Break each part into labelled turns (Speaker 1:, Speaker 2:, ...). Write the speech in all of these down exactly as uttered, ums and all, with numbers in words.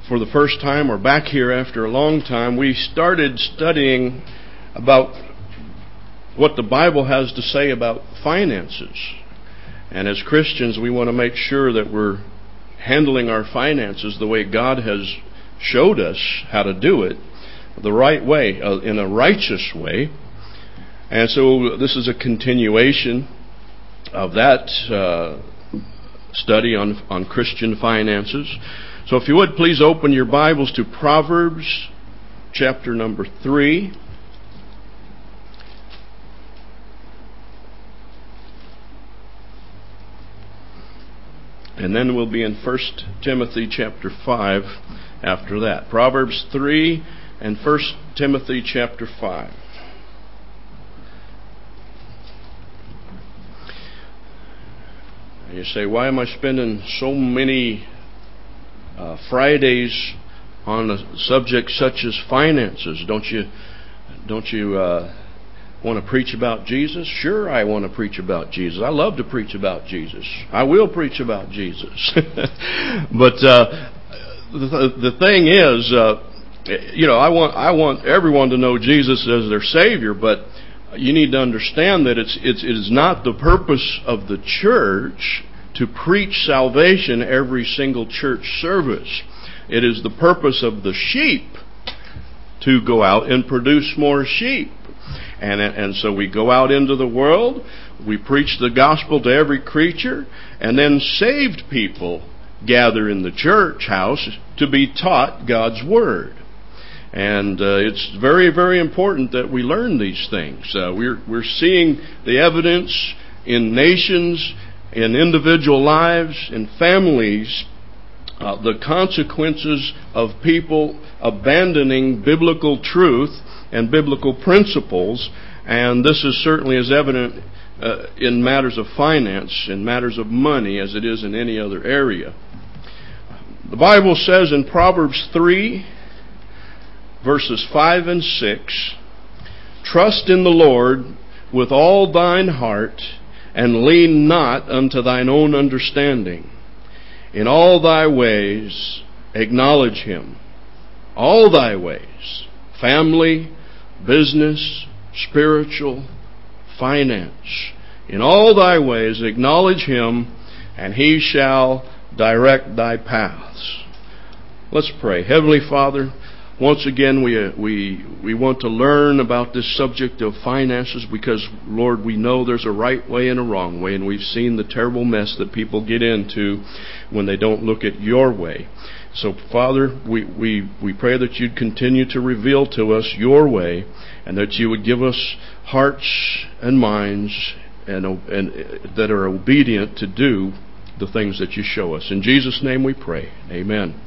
Speaker 1: for the first time or back here after a long time, we started studying about what the Bible has to say about finances. And as Christians, we want to make sure that we're handling our finances the way God has showed us how to do it, the right way, uh, in a righteous way. And so this is a continuation of that uh, study on, on Christian finances. So if you would, please open your Bibles to Proverbs chapter number three. And then we'll be in First Timothy chapter five after that. Proverbs three and First Timothy chapter five. You say, why am I spending so many uh, Fridays on a subject such as finances? Don't you, don't you uh, want to preach about Jesus? Sure, I want to preach about Jesus. I love to preach about Jesus. I will preach about Jesus. But uh, the, the thing is, uh, you know, I want I want everyone to know Jesus as their Savior, but you need to understand that it's, it's it is not the purpose of the church to preach salvation every single church service. It is the purpose of the sheep to go out and produce more sheep. And, and so we go out into the world, we preach the gospel to every creature, and then saved people gather in the church house to be taught God's Word. And uh, it's very, very important that we learn these things. Uh, we're we're seeing the evidence in nations, in individual lives, in families, uh, the consequences of people abandoning biblical truth and biblical principles. And this is certainly as evident uh, in matters of finance, in matters of money, as it is in any other area. The Bible says in Proverbs three, verses five and six, trust in the Lord with all thine heart, and lean not unto thine own understanding. In all thy ways acknowledge him. All thy ways. Family, business, spiritual, finance. In all thy ways acknowledge him, and he shall direct thy paths. Let's pray. Heavenly Father, once again, we uh, we we want to learn about this subject of finances because, Lord, we know there's a right way and a wrong way, and we've seen the terrible mess that people get into when they don't look at your way. So, Father, we, we, we pray that you'd continue to reveal to us your way, and that you would give us hearts and minds and, and that are obedient to do the things that you show us. In Jesus' name we pray. Amen.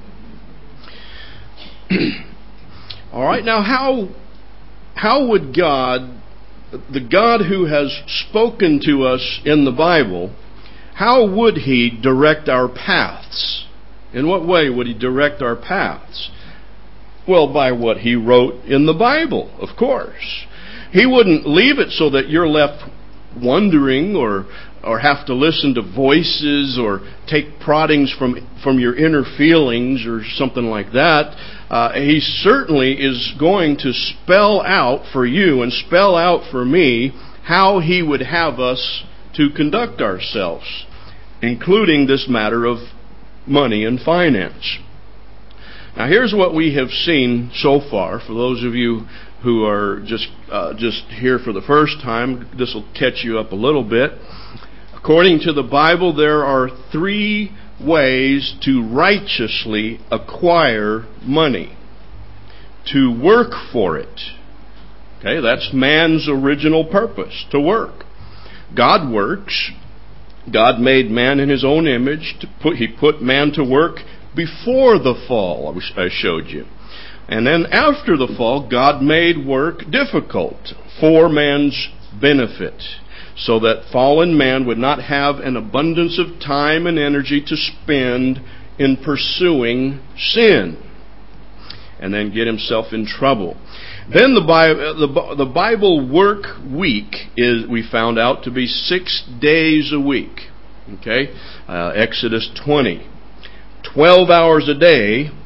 Speaker 1: All right, now how how would God, the God who has spoken to us in the Bible, how would He direct our paths? In what way would He direct our paths? Well, by what He wrote in the Bible, of course. He wouldn't leave it so that you're left wondering or or have to listen to voices or take proddings from from your inner feelings or something like that. Uh, he certainly is going to spell out for you and spell out for me how He would have us to conduct ourselves, including this matter of money and finance. Now, here's what we have seen so far. For those of you who are just uh, just here for the first time, this will catch you up a little bit. According to the Bible, there are three ways to righteously acquire money. To work for it. Okay, that's man's original purpose, to work. God works. God made man in His own image. To put, he put man to work before the fall, I showed you. And then after the fall, God made work difficult for man's benefit, so that fallen man would not have an abundance of time and energy to spend in pursuing sin and then get himself in trouble. Then the Bible, the, the Bible work week is, we found out, to be six days a week. Okay, uh, Exodus twenty. Twelve hours a day,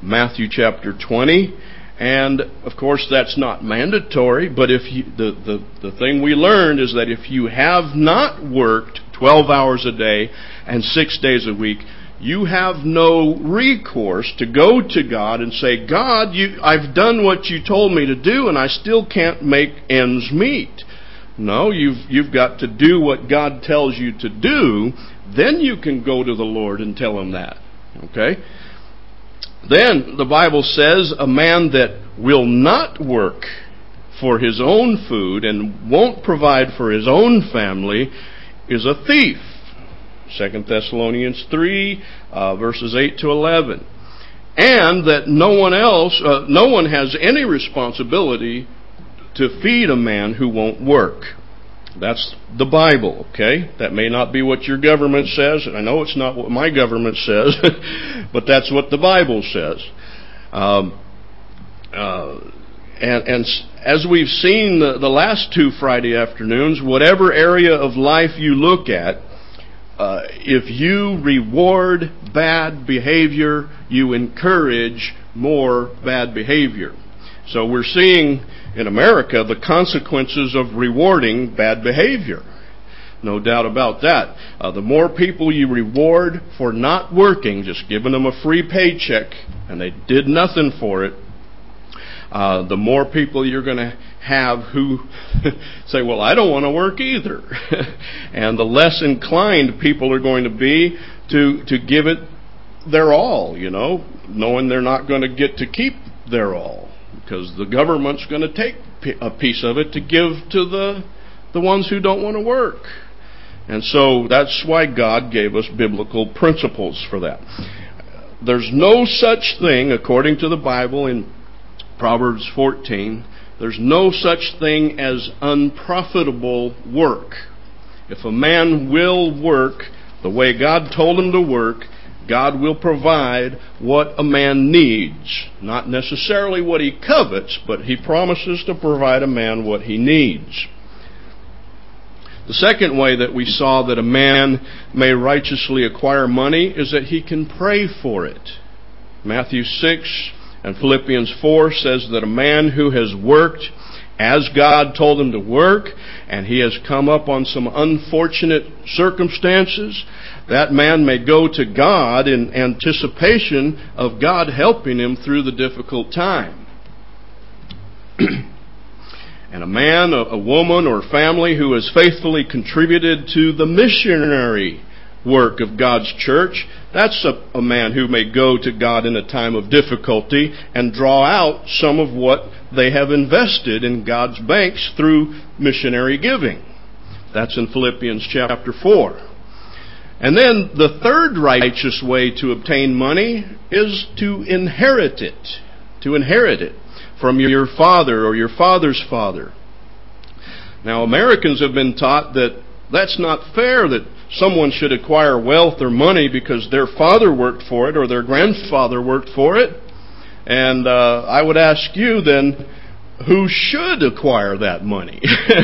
Speaker 1: Matthew chapter twenty. And, of course, that's not mandatory, but if you, the, the, the thing we learned is that if you have not worked twelve hours a day and six days a week, you have no recourse to go to God and say, God, you, I've done what you told me to do and I still can't make ends meet. No, you've, you've got to do what God tells you to do. Then you can go to the Lord and tell Him that. Okay? Then the Bible says a man that will not work for his own food and won't provide for his own family is a thief. Second Thessalonians three, uh, verses eight to eleven. And that no one else, uh, no one has any responsibility to feed a man who won't work. That's the Bible, okay? That may not be what your government says, and I know it's not what my government says, but that's what the Bible says. Um, uh, and, and as we've seen the, the last two Friday afternoons, whatever area of life you look at, uh, if you reward bad behavior, you encourage more bad behavior. So we're seeing in America the consequences of rewarding bad behavior. No doubt about that. Uh, the more people you reward for not working, just giving them a free paycheck, and they did nothing for it, uh, the more people you're going to have who say, well, I don't want to work either. And the less inclined people are going to be to, to give it their all, you know, knowing they're not going to get to keep their all. Because the government's going to take a piece of it to give to the the ones who don't want to work. And so that's why God gave us biblical principles for that. There's no such thing, according to the Bible in Proverbs fourteen, there's no such thing as unprofitable work. If a man will work the way God told him to work, God will provide what a man needs. Not necessarily what he covets, but He promises to provide a man what he needs. The second way that we saw that a man may righteously acquire money is that he can pray for it. Matthew six and Philippians four says that a man who has worked as God told him to work, and he has come up on some unfortunate circumstances, that man may go to God in anticipation of God helping him through the difficult time. And a man, a, a woman, or family who has faithfully contributed to the missionary work of God's church, that's a, a man who may go to God in a time of difficulty and draw out some of what they have invested in God's banks through missionary giving. That's in Philippians chapter four. And then the third righteous way to obtain money is to inherit it. To inherit it from your father or your father's father. Now, Americans have been taught that that's not fair, that someone should acquire wealth or money because their father worked for it or their grandfather worked for it. And uh, I would ask you then, who should acquire that money?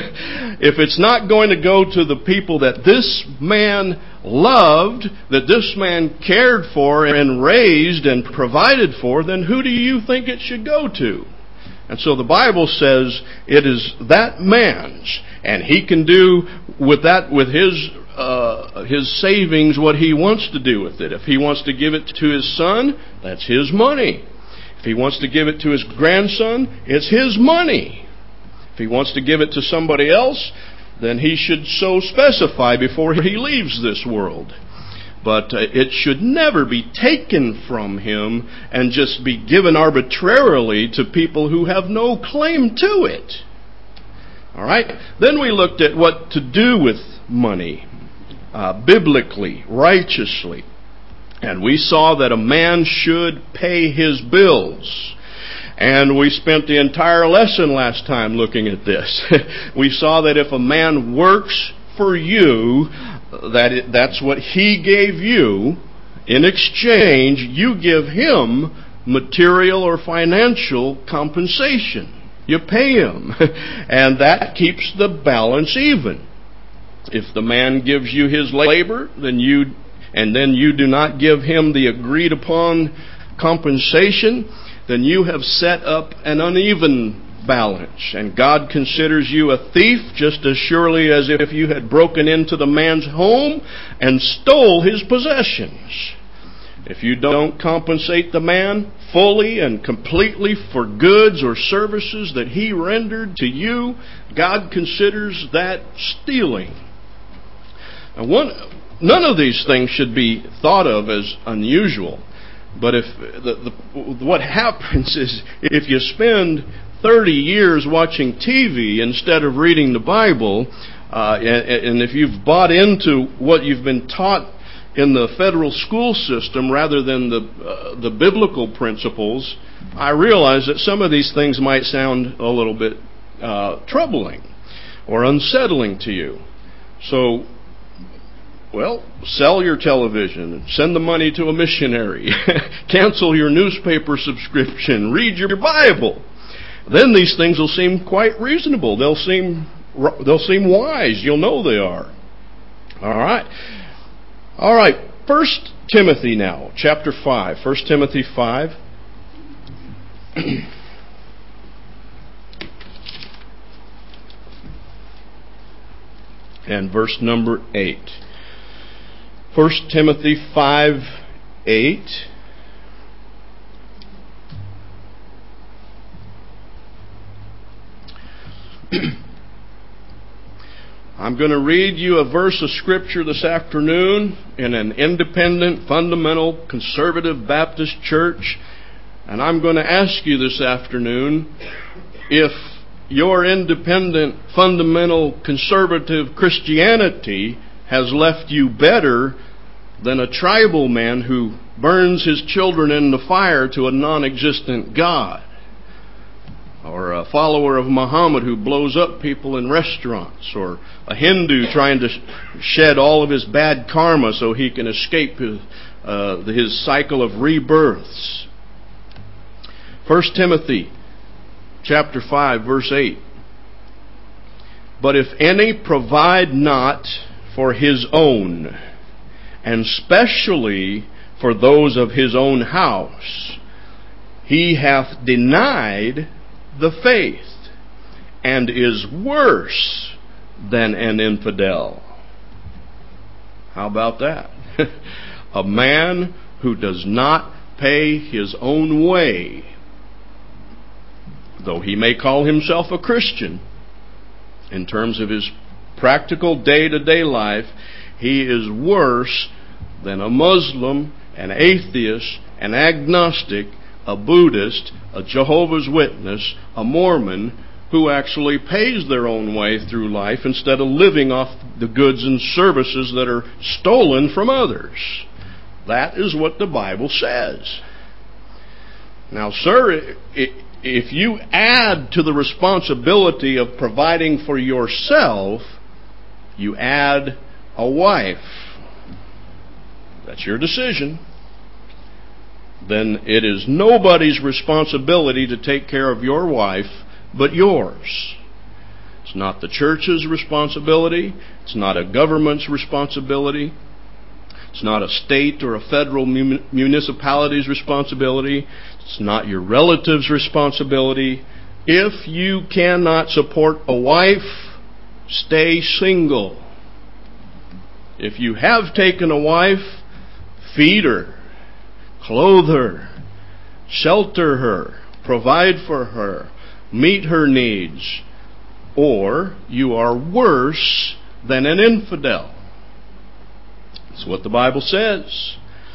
Speaker 1: If it's not going to go to the people that this man loved, that this man cared for and raised and provided for, then who do you think it should go to? And so the Bible says it is that man's, and he can do with that, with his uh, his savings, what he wants to do with it. If he wants to give it to his son, that's his money. If he wants to give it to his grandson, it's his money. If he wants to give it to somebody else, then he should so specify before he leaves this world. But uh, it should never be taken from him and just be given arbitrarily to people who have no claim to it. All right? Then we looked at what to do with money, uh, biblically, righteously. And we saw that a man should pay his bills. And we spent the entire lesson last time looking at this. We saw that if a man works for you, that it, that's what he gave you. In exchange, you give him material or financial compensation. You pay him. And that keeps the balance even. If the man gives you his labor, then you and then you do not give him the agreed upon compensation, then you have set up an uneven balance. And God considers you a thief just as surely as if you had broken into the man's home and stole his possessions. If you don't compensate the man fully and completely for goods or services that he rendered to you, God considers that stealing. Now, one, none of these things should be thought of as unusual. But if the, the, what happens is if you spend thirty years watching T V instead of reading the Bible, uh, and, and if you've bought into what you've been taught in the federal school system rather than the uh, the biblical principles, I realize that some of these things might sound a little bit uh, troubling or unsettling to you. So, well, sell your television, send the money to a missionary, cancel your newspaper subscription, read your Bible. Then these things will seem quite reasonable. They'll seem they'll seem wise. You'll know they are. All right. All right, First Timothy now, chapter five. First Timothy five. And verse number eight. First Timothy five, eight. I'm going to read you a verse of Scripture this afternoon in an independent, fundamental, conservative Baptist church. And I'm going to ask you this afternoon if your independent, fundamental, conservative Christianity has left you better than a tribal man who burns his children in the fire to a non-existent God. Or a follower of Muhammad who blows up people in restaurants. Or a Hindu trying to shed all of his bad karma so he can escape his, uh, his cycle of rebirths. First Timothy chapter five, verse eight. But if any provide not for his own, and specially for those of his own house, he hath denied the faith, and is worse than an infidel. How about that? A man who does not pay his own way, though he may call himself a Christian, in terms of his practical day-to-day life, he is worse than a Muslim, an atheist, an agnostic, a Buddhist, a Jehovah's Witness, a Mormon, who actually pays their own way through life instead of living off the goods and services that are stolen from others. That is what the Bible says. Now, sir, if you add to the responsibility of providing for yourself, you add a wife. That's your decision. Then it is nobody's responsibility to take care of your wife but yours. It's not the church's responsibility. It's not a government's responsibility. It's not a state or a federal municipality's responsibility. It's not your relative's responsibility. If you cannot support a wife, stay single. If you have taken a wife, feed her, clothe her, shelter her, provide for her, meet her needs, or you are worse than an infidel. That's what the Bible says.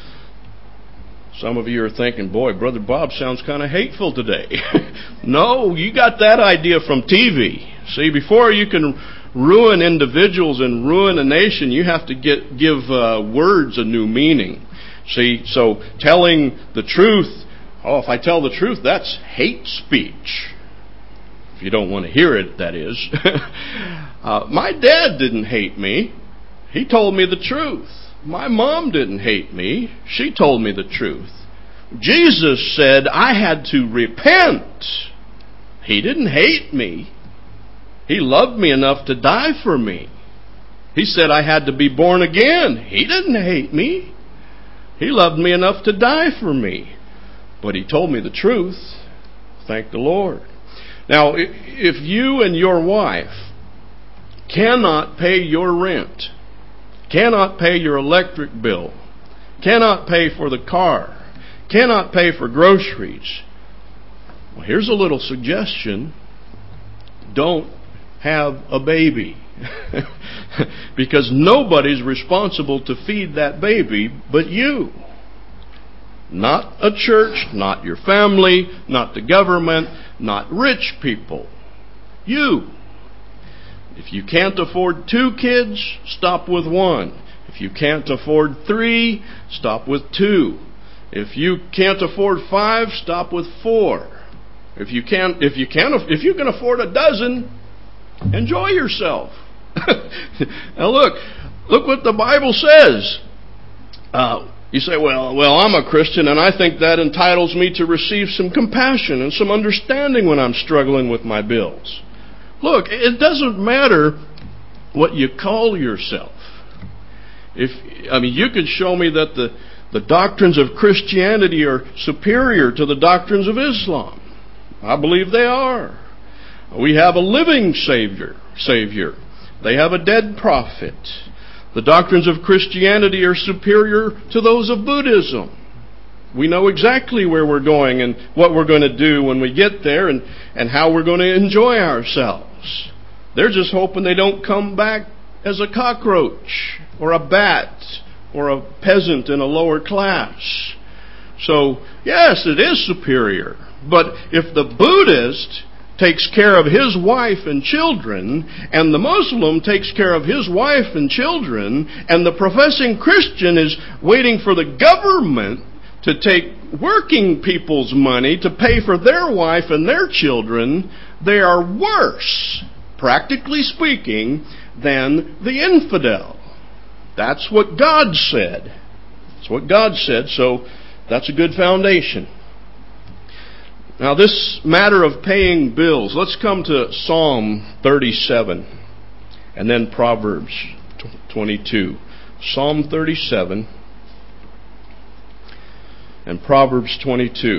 Speaker 1: Some of you are thinking, boy, Brother Bob sounds kind of hateful today. No, you got that idea from T V. See, before you can ruin individuals and ruin a nation, you have to get give uh, words a new meaning. See, so telling the truth, oh, if I tell the truth, that's hate speech. If you don't want to hear it, that is. uh, my dad didn't hate me. He told me the truth. My mom didn't hate me. She told me the truth. Jesus said I had to repent. He didn't hate me. He loved me enough to die for me. He said I had to be born again. He didn't hate me. He loved me enough to die for me. but He told me the truth. Thank the Lord. Now, if you and your wife cannot pay your rent, cannot pay your electric bill, cannot pay for the car, cannot pay for groceries, well, here's a little suggestion. Don't have a baby. Because nobody's responsible to feed that baby but you. Not a church, not your family, not the government, not rich people. You. If you can't afford two kids, stop with one. If you can't afford three, stop with two. If you can't afford five, stop with four. If you can, if you can, if you can afford a dozen, enjoy yourself. Now look, look what the Bible says. Uh, you say, well, well, I'm a Christian, and I think that entitles me to receive some compassion and some understanding when I'm struggling with my bills. Look, it doesn't matter what you call yourself. If I mean, you could show me that the the doctrines of Christianity are superior to the doctrines of Islam. I believe they are. We have a living Savior. Savior. They have a dead prophet. The doctrines of Christianity are superior to those of Buddhism. We know exactly where we're going and what we're going to do when we get there and, and how we're going to enjoy ourselves. They're just hoping they don't come back as a cockroach or a bat or a peasant in a lower class. So, yes, it is superior. But if the Buddhist takes care of his wife and children, and the Muslim takes care of his wife and children, and the professing Christian is waiting for the government to take working people's money to pay for their wife and their children, they are worse, practically speaking, than the infidel. That's what God said. That's what God said, so that's a good foundation. Now, this matter of paying bills, let's come to Psalm thirty-seven and then Proverbs twenty-two. Psalm thirty-seven and Proverbs twenty-two.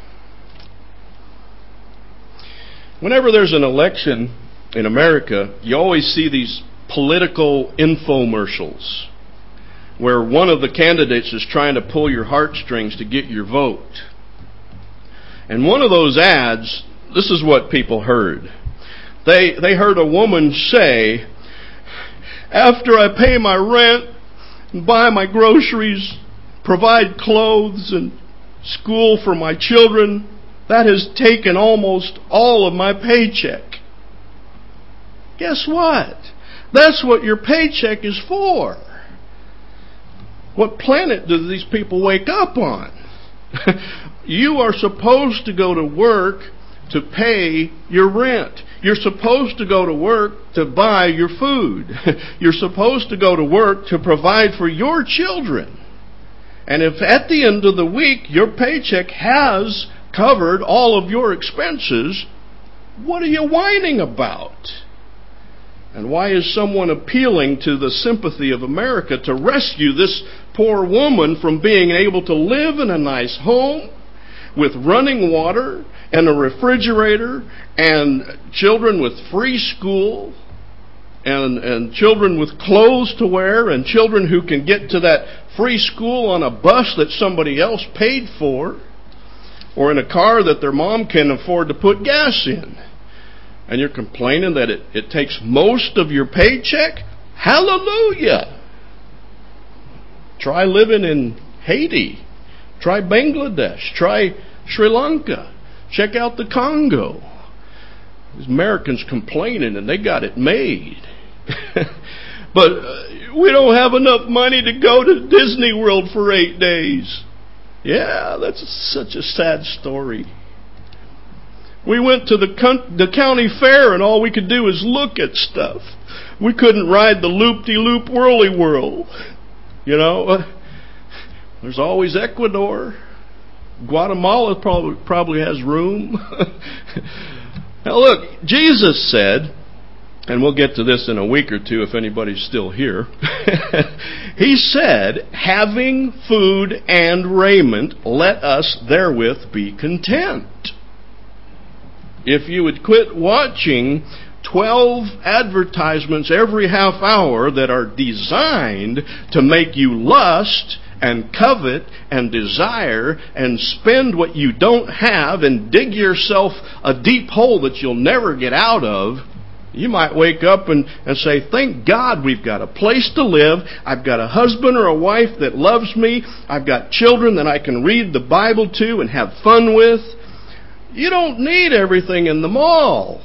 Speaker 1: Whenever there's an election in America, you always see these political infomercials where one of the candidates is trying to pull your heartstrings to get your vote. And one of those ads, this is what people heard. They they heard a woman say, after I pay my rent, buy my groceries, provide clothes and school for my children, that has taken almost all of my paycheck. Guess what? That's what your paycheck is for. What planet do these people wake up on? You are supposed to go to work to pay your rent. You're supposed to go to work to buy your food. You're supposed to go to work to provide for your children. And if at the end of the week your paycheck has covered all of your expenses, what are you whining about? And why is someone appealing to the sympathy of America to rescue this poor woman from being able to live in a nice home with running water and a refrigerator and children with free school and, and children with clothes to wear and children who can get to that free school on a bus that somebody else paid for or in a car that their mom can afford to put gas in? And you're complaining that it, it takes most of your paycheck? Hallelujah! Try living in Haiti. Try Bangladesh. Try Sri Lanka. Check out the Congo. These Americans complaining and they got it made. But uh, we don't have enough money to go to Disney World for eight days. Yeah, that's such a sad story. We went to the, con- the county fair and all we could do is look at stuff. We couldn't ride the loop-de-loop whirly-whirl. You know, uh, there's always Ecuador. Guatemala probably, probably has room. Now look, Jesus said and we'll get to this in a week or two if anybody's still here. He said, having food and raiment, let us therewith be content. If you would quit watching twelve advertisements every half hour that are designed to make you lust and covet and desire and spend what you don't have and dig yourself a deep hole that you'll never get out of, you might wake up and, and say, thank God we've got a place to live. I've got a husband or a wife that loves me. I've got children that I can read the Bible to and have fun with. You don't need everything in the mall.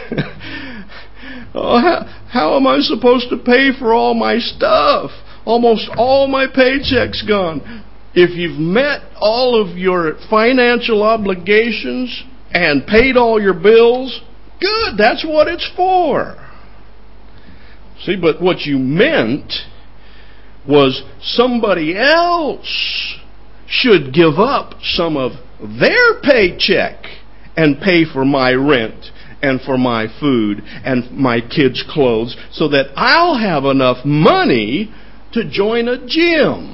Speaker 1: Oh, how, how am I supposed to pay for all my stuff? Almost all my paycheck's gone. If you've met all of your financial obligations and paid all your bills, good, that's what it's for. See, but what you meant was somebody else should give up some of their paycheck and pay for my rent and for my food and my kids' clothes so that I'll have enough money to join a gym.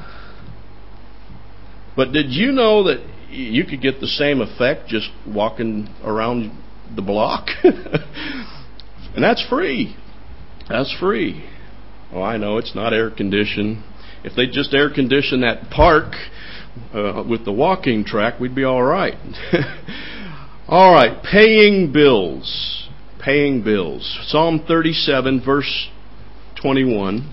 Speaker 1: But did you know that you could get the same effect just walking around the block? And that's free. That's free. Oh, I know it's not air conditioned. If they just air condition that park uh, with the walking track, we'd be all right. All right, paying bills. Paying bills. Psalm thirty-seven, verse twenty-one.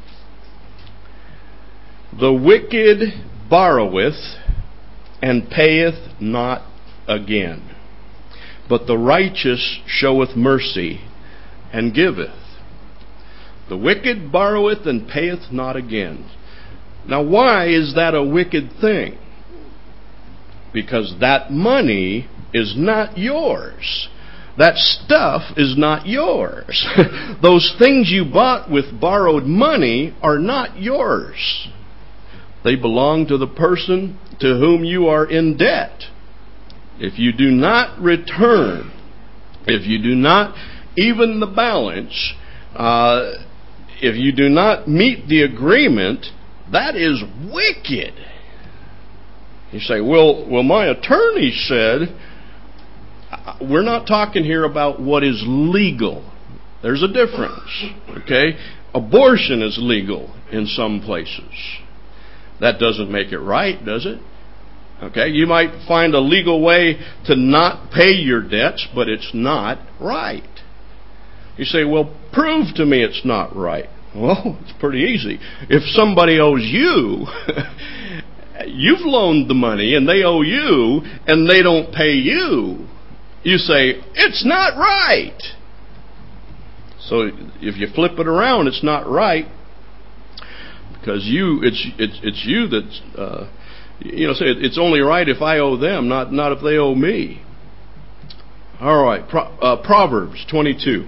Speaker 1: The wicked borroweth and payeth not again, but the righteous showeth mercy and giveth. The wicked borroweth and payeth not again. Now, why is that a wicked thing? Because that money is not yours. That stuff is not yours. Those things you bought with borrowed money are not yours. They belong to the person to whom you are in debt. If you do not return, if you do not even the balance, uh, if you do not meet the agreement, that is wicked. You say, well, well, my attorney said, we're not talking here about what is legal. There's a difference, okay? Abortion is legal in some places. That doesn't make it right, does it? Okay, you might find a legal way to not pay your debts, but it's not right. You say, well, prove to me it's not right. Well, it's pretty easy. If somebody owes you, you've loaned the money and they owe you, and they don't pay you, you say, it's not right. So if you flip it around, it's not right. Because you, it's it's it's you that's, uh, you know, say it's only right if I owe them, not not if they owe me. All right, Pro, uh, Proverbs twenty-two.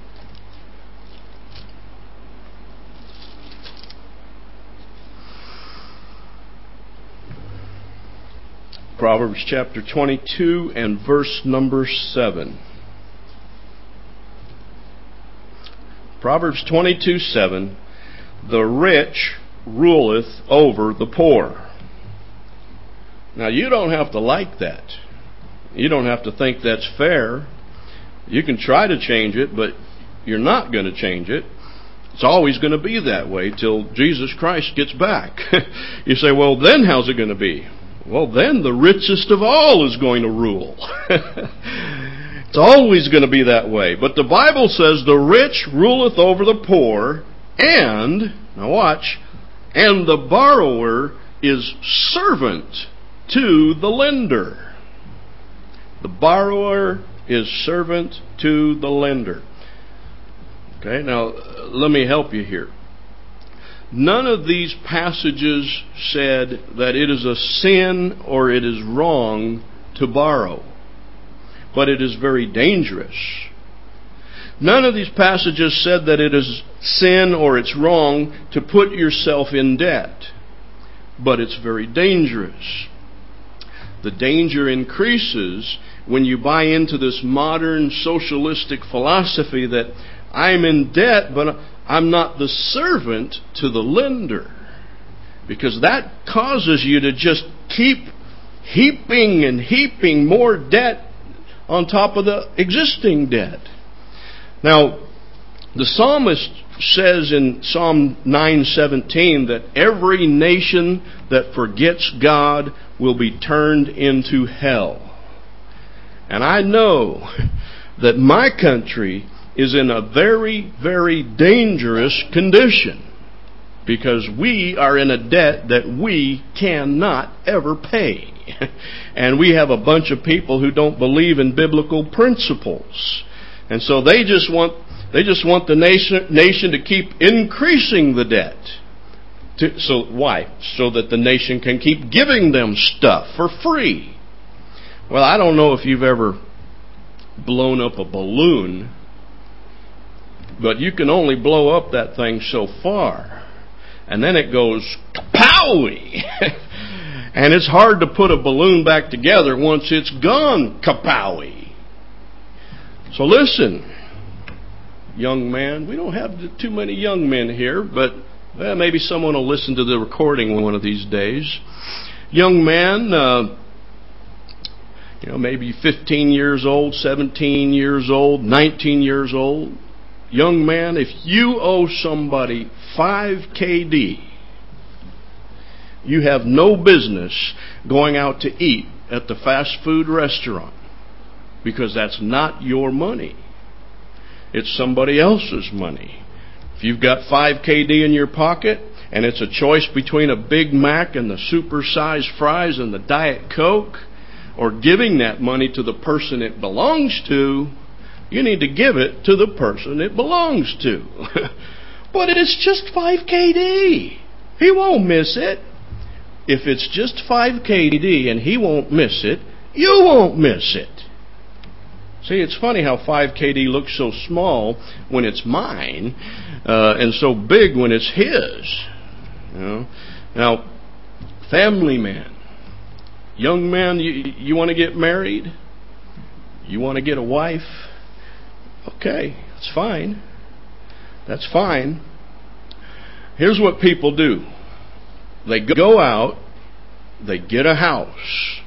Speaker 1: Proverbs chapter twenty-two and verse number seven. Proverbs twenty-two seven. The rich ruleth over the poor. Now, you don't have to like that. You don't have to think that's fair. You can try to change it, but you're not going to change it. It's always going to be that way till Jesus Christ gets back. You say, well, then how's it going to be? Well, then the richest of all is going to rule. It's always going to be that way. But the Bible says the rich ruleth over the poor, and, now watch, and the borrower is servant to the lender. The borrower is servant to the lender. Okay, now let me help you here. None of these passages said that it is a sin or it is wrong to borrow, but it is very dangerous. None of these passages said that it is sin or it's wrong to put yourself in debt, but it's very dangerous. The danger increases when you buy into this modern socialistic philosophy that I'm in debt, but I'm not the servant to the lender. Because that causes you to just keep heaping and heaping more debt on top of the existing debt. Now, the psalmist says in Psalm nine seventeen that every nation that forgets God will be turned into hell. And I know that my country is in a very, very dangerous condition because we are in a debt that we cannot ever pay. And we have a bunch of people who don't believe in biblical principles. And so they just want they just want the nation nation to keep increasing the debt. To, so why? So that the nation can keep giving them stuff for free. Well, I don't know if you've ever blown up a balloon, but you can only blow up that thing so far. And then it goes kapowie. And it's hard to put a balloon back together once it's gone kapowie. So listen, young man, we don't have too many young men here, but well, maybe someone will listen to the recording one of these days. Young man, uh, you know, maybe fifteen years old, seventeen years old, nineteen years old. Young man, if you owe somebody five K D, you have no business going out to eat at the fast food restaurant because that's not your money. It's somebody else's money. If you've got five K D in your pocket and it's a choice between a Big Mac and the super-sized fries and the Diet Coke, or giving that money to the person it belongs to, you need to give it to the person it belongs to. But it's just five K D. He won't miss it. If it's just five K D and he won't miss it, you won't miss it. See, it's funny how five K D looks so small when it's mine, uh, and so big when it's his. You know? Now, family man, young man, you, you want to get married? You want to get a wife? Okay, that's fine. That's fine. Here's what people do. They go out, they get a house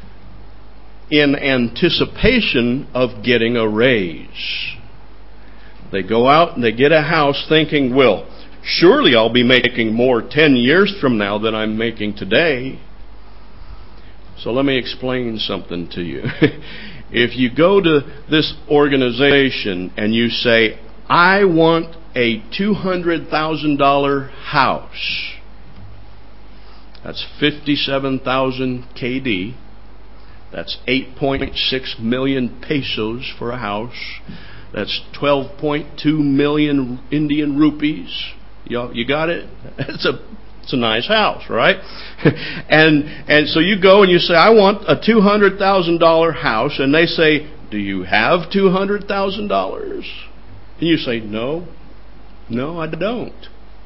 Speaker 1: in anticipation of getting a raise. They go out and they get a house thinking, well, surely I'll be making more ten years from now than I'm making today. So let me explain something to you. If you go to this organization and you say, I want a two hundred thousand dollars house, that's fifty-seven thousand K D. That's eight point six million pesos for a house. That's twelve point two million Indian rupees. You, you got it? It's a it's a nice house, right? and and so you go and you say, I want a two hundred thousand dollars house. And they say, do you have two hundred thousand dollars? And you say, no, no, I don't.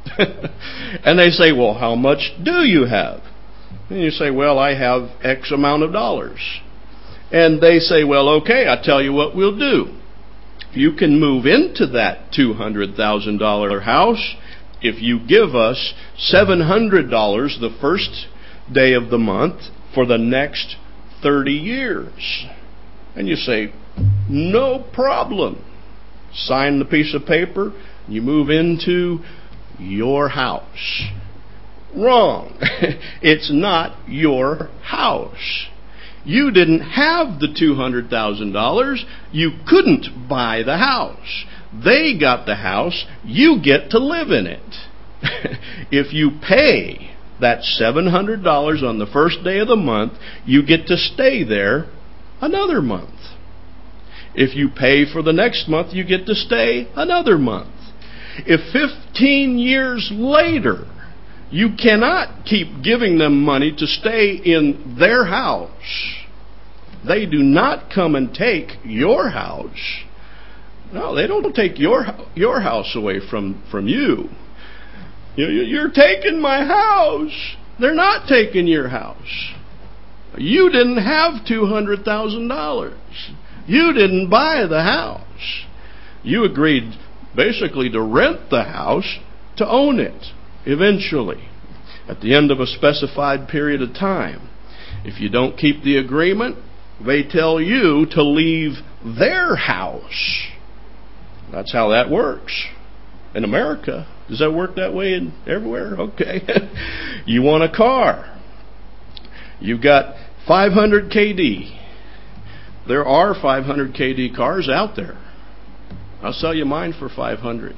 Speaker 1: And they say, well, how much do you have? And you say, well, I have X amount of dollars. And they say, well, okay, I'll tell you what we'll do. You can move into that two hundred thousand dollars house if you give us seven hundred dollars the first day of the month for the next thirty years. And you say, no problem. Sign the piece of paper. You move into your house. Wrong. It's not your house. You didn't have the two hundred thousand dollars. You couldn't buy the house. They got the house. You get to live in it. If you pay that seven hundred dollars on the first day of the month, you get to stay there another month. If you pay for the next month, you get to stay another month. If fifteen years later, you cannot keep giving them money to stay in their house, they do not come and take your house. No, they don't take your your house away from, from you. You're taking my house. They're not taking your house. You didn't have two hundred thousand dollars. You didn't buy the house. You agreed basically to rent the house to own it eventually at the end of a specified period of time. If you don't keep the agreement, they tell you to leave their house. That's how that works in America. Does that work that way in everywhere? Okay. You want a car. You've got five hundred K D. There are five hundred K D cars out there. I'll sell you mine for five hundred.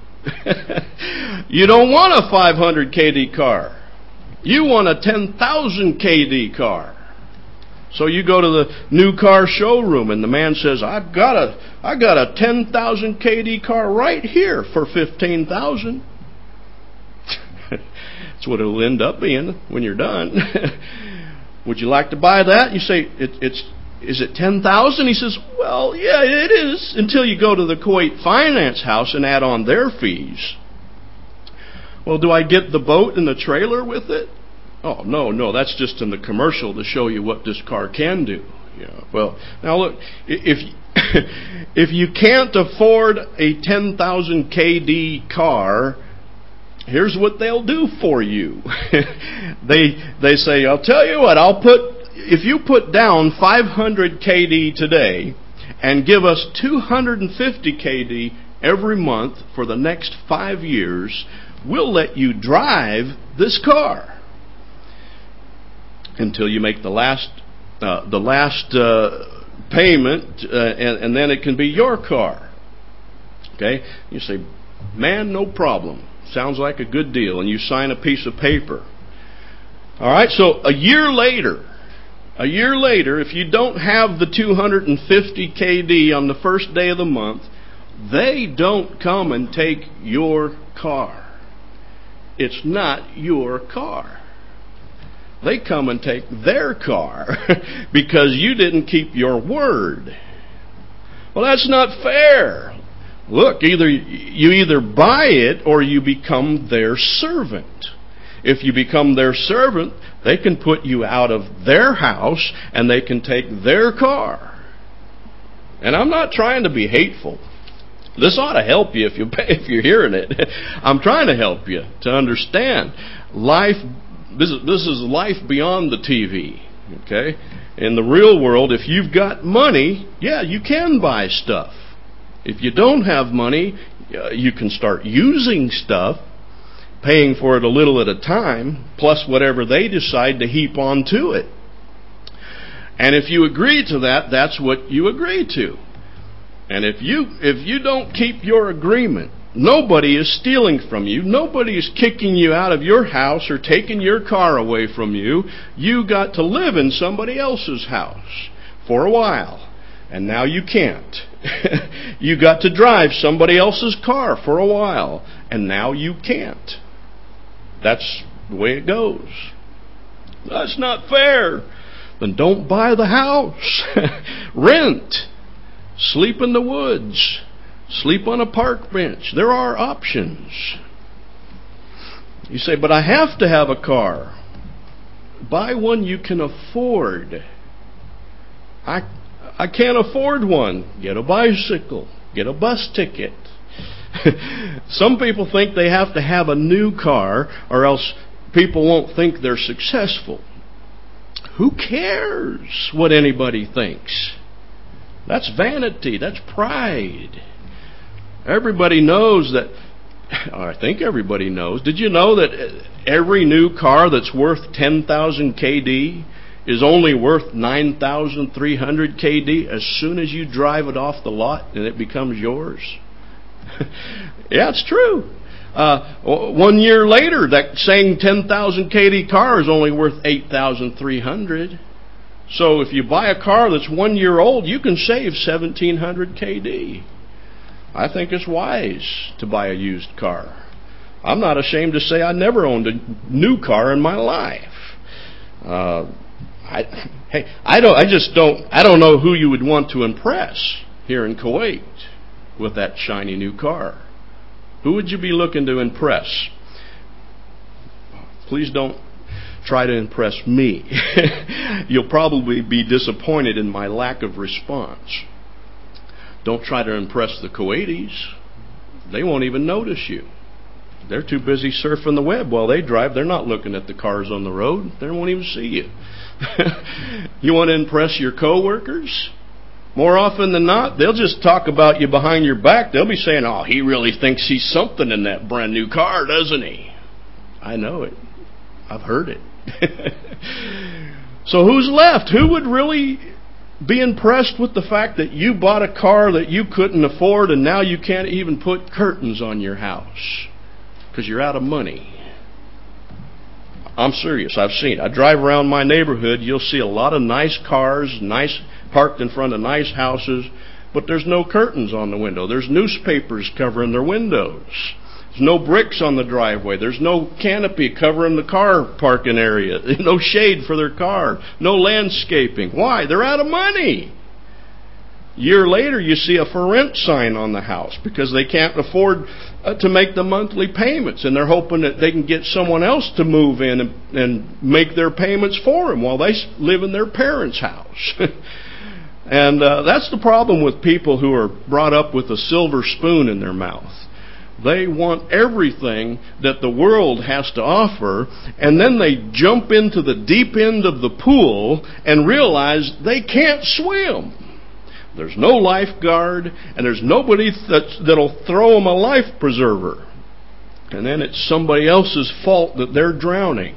Speaker 1: You don't want a five hundred K D car. You want a ten thousand K D car. So you go to the new car showroom and the man says, I've got a I got a ten thousand K D car right here for fifteen thousand. That's what it'll end up being when you're done. Would you like to buy that? You say, it, it's is it ten thousand? He says, well, yeah, it is, until you go to the Kuwait Finance House and add on their fees. Well, do I get the boat and the trailer with it? Oh, no, no, that's just in the commercial to show you what this car can do. Yeah. Well, now look, if if you can't afford a ten thousand K D car, here's what they'll do for you. they they say, I'll tell you what, I'll put if you put down five hundred K D today and give us two hundred fifty K D every month for the next five years, we'll let you drive this car until you make the last uh, the last uh, payment, uh, and, and then it can be your car. Okay? You say, man, no problem. Sounds like a good deal. And you sign a piece of paper. All right, so a year later, a year later, if you don't have the two hundred fifty K D on the first day of the month, they don't come and take your car. It's not your car. They come and take their car because you didn't keep your word. Well, that's not fair. Look, either you either buy it or you become their servant. If you become their servant, they can put you out of their house and they can take their car. And I'm not trying to be hateful. This ought to help you if you if you're hearing it. I'm trying to help you to understand life. This is this is life beyond the T V. Okay, in the real world, if you've got money, yeah, you can buy stuff. If you don't have money, you can start using stuff, paying for it a little at a time, plus whatever they decide to heap onto it. And if you agree to that, that's what you agree to. And if you if you don't keep your agreement, nobody is stealing from you. Nobody is kicking you out of your house or taking your car away from you. You got to live in somebody else's house for a while. And now you can't. You got to drive somebody else's car for a while. And now you can't. That's the way it goes. That's not fair. Then don't buy the house. Rent. Sleep in the woods. Sleep on a park bench. There are options. You say, but I have to have a car. Buy one you can afford. I I can't afford one. Get a bicycle. Get a bus ticket. Some people think they have to have a new car or else people won't think they're successful. Who cares what anybody thinks? That's vanity. That's pride. Everybody knows that, or I think everybody knows. Did you know that every new car that's worth ten thousand K D is only worth nine thousand three hundred K D as soon as you drive it off the lot and it becomes yours? Yeah, it's true. Uh, one year later, that same ten thousand K D car is only worth eight thousand three hundred. So if you buy a car that's one year old, you can save seventeen hundred K D. I think it's wise to buy a used car. I'm not ashamed to say I never owned a new car in my life. Uh, I, hey, I don't. I just don't. I don't know who you would want to impress here in Kuwait with that shiny new car. Who would you be looking to impress? Please don't. try to impress me. You'll probably be disappointed in my lack of response. Don't try to impress the Kuwaitis. They won't even notice you. They're too busy surfing the web while they drive. They're not looking at the cars on the road. They won't even see you. You want to impress your coworkers? More often than not, they'll just talk about you behind your back. They'll be saying, oh, he really thinks he's something in that brand new car, doesn't he? I know it. I've heard it. So who's left? Who would really be impressed with the fact that you bought a car that you couldn't afford and now you can't even put curtains on your house because you're out of money? I'm serious. I've seen it. I drive around my neighborhood. You'll see a lot of nice cars, nice parked in front of nice houses, but there's no curtains on the window. There's newspapers covering their windows. There's no bricks on the driveway. There's no canopy covering the car parking area. No shade for their car. No landscaping. Why? They're out of money. A year later, you see a for rent sign on the house because they can't afford uh, to make the monthly payments, and they're hoping that they can get someone else to move in and, and make their payments for them while they live in their parents' house. And uh, that's the problem with people who are brought up with a silver spoon in their mouth. They want everything that the world has to offer, and then they jump into the deep end of the pool and realize they can't swim. There's no lifeguard, and there's nobody that's, that'll throw them a life preserver. And then it's somebody else's fault that they're drowning.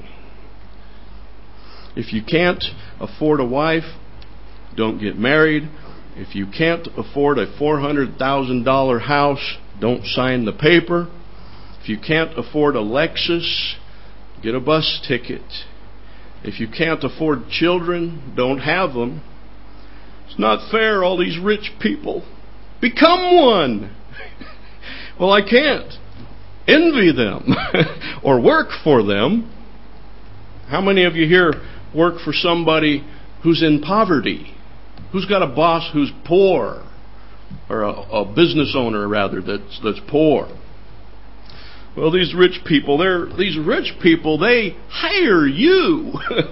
Speaker 1: If you can't afford a wife, don't get married. If you can't afford a four hundred thousand dollars house, don't sign the paper. If you can't afford a Lexus, get a bus ticket. If you can't afford children, don't have them. It's not fair, all these rich people. Become one. Well, I can't. Envy them or work for them. How many of you here work for somebody who's in poverty? Who's got a boss who's poor? Or a, a business owner, rather, that's that's poor. Well, these rich people, they're these rich people, they hire you.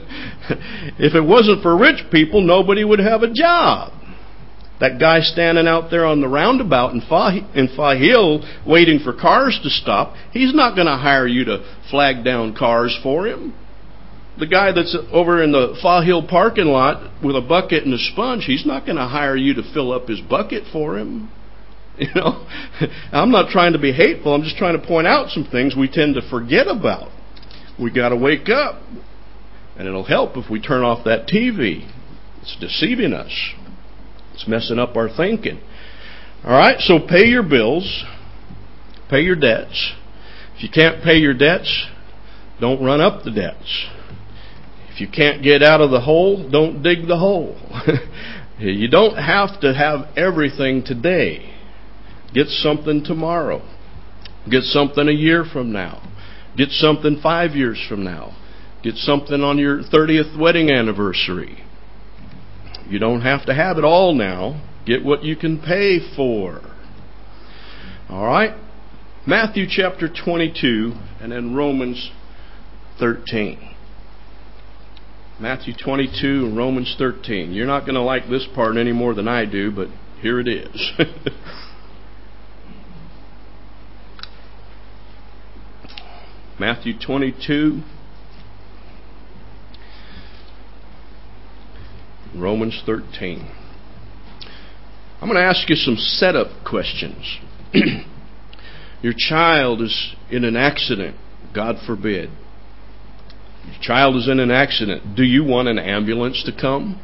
Speaker 1: If it wasn't for rich people, nobody would have a job. That guy standing out there on the roundabout in Fa, in Fa Hill waiting for cars to stop, he's not going to hire you to flag down cars for him. The guy that's over in the Fa Hill parking lot with a bucket and a sponge, he's not going to hire you to fill up his bucket for him. You know, I'm not trying to be hateful. I'm just trying to point out some things we tend to forget about. We got to wake up, and it'll help if we turn off that T V. It's deceiving us. It's messing up our thinking. All right, so pay your bills, pay your debts. If you can't pay your debts, don't run up the debts. If you can't get out of the hole, don't dig the hole. You don't have to have everything today. Get something tomorrow. Get something a year from now. Get something five years from now. Get something on your thirtieth wedding anniversary. You don't have to have it all now. Get what you can pay for. All right? Matthew chapter twenty-two and then Romans thirteen. Matthew twenty-two and Romans thirteen. You're not going to like this part any more than I do, but here it is. Matthew twenty-two, Romans thirteen. I'm going to ask you some setup questions. Your child is in an accident, God forbid. Your child is in an accident. Do you want an ambulance to come?